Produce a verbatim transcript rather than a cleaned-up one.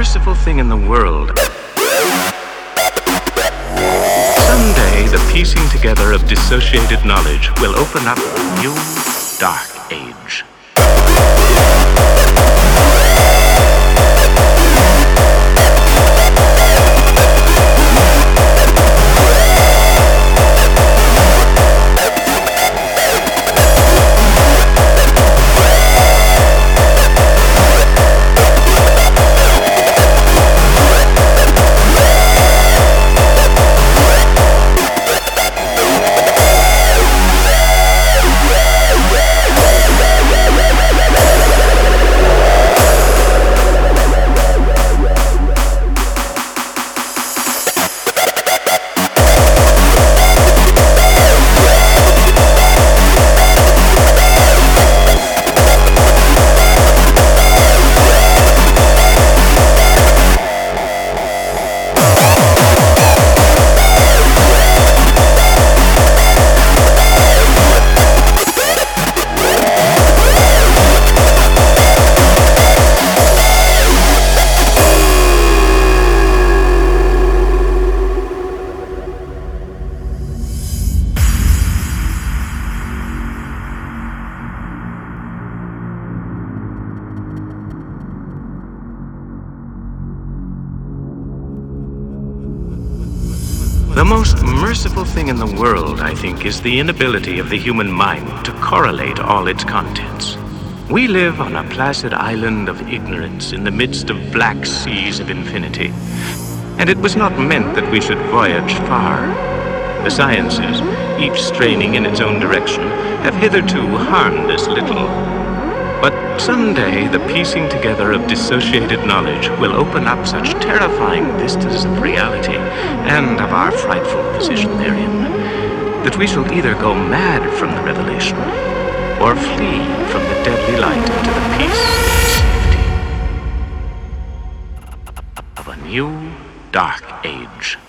merciful thing in the world. Someday, the piecing together of dissociated knowledge will open up a new, dark age. The most merciful thing in the world, I think, is the inability of the human mind to correlate all its contents. We live on a placid island of ignorance in the midst of black seas of infinity, and it was not meant that we should voyage far. The sciences, each straining in its own direction, have hitherto harmed us little. But someday the piecing together of dissociated knowledge will open up such terrifying vistas of reality and of our frightful position therein that we shall either go mad from the revelation or flee from the deadly light into the peace and safety of a new dark age.